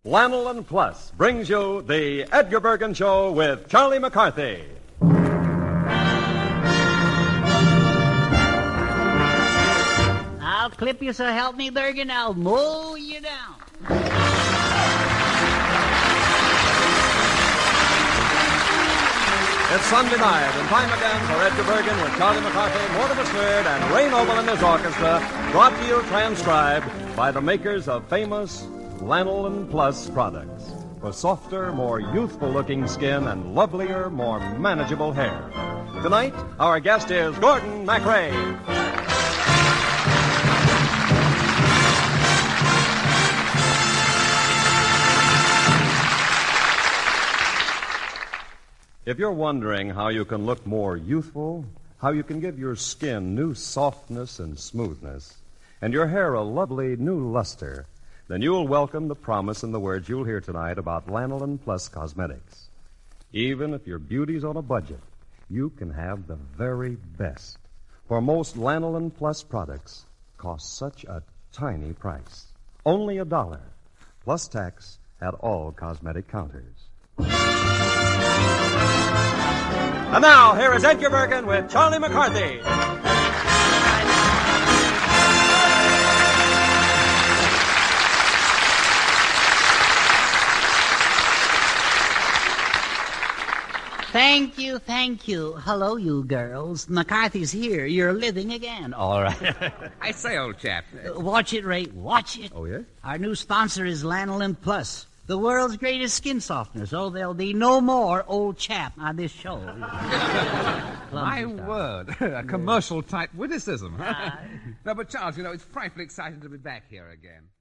Lanolin Plus brings you the Edgar Bergen Show with Charlie McCarthy. I'll clip you, so help me, Bergen. I'll mow you down. It's Sunday night, and time again for Edgar Bergen with Charlie McCarthy, Mortimer Snerd, and Ray Noble and his orchestra, brought to you transcribed by the makers of famous Lanolin Plus products for softer, more youthful-looking skin and lovelier, more manageable hair. Tonight, our guest is Gordon MacRae. If you're wondering how you can look more youthful, how you can give your skin new softness and smoothness, and your hair a lovely new luster, then you'll welcome the promise and the words you'll hear tonight about Lanolin Plus Cosmetics. Even if your beauty's on a budget, you can have the very best. For most Lanolin Plus products cost such a tiny price. Only $1, plus tax at all cosmetic counters. And now, here is Edgar Bergen with Charlie McCarthy. Thank you. Hello, you girls. McCarthy's here. You're living again. All right. I say, old chap. Watch it, Ray. Watch it. Oh, yeah? Our new sponsor is Lanolin Plus, the world's greatest skin softener, so there'll be no more old chap on this show. My word. A commercial-type witticism. No, but Charles, it's frightfully exciting to be back here again.